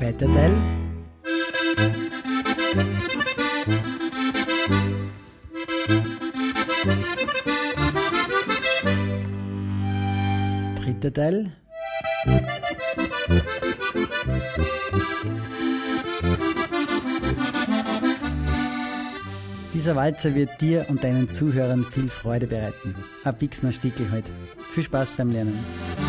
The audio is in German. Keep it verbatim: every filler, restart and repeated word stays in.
Zweiter Teil. Dritter Teil. Dieser Walzer wird dir und deinen Zuhörern viel Freude bereiten. Ein Bixner Stickel heute. Viel Spaß beim Lernen.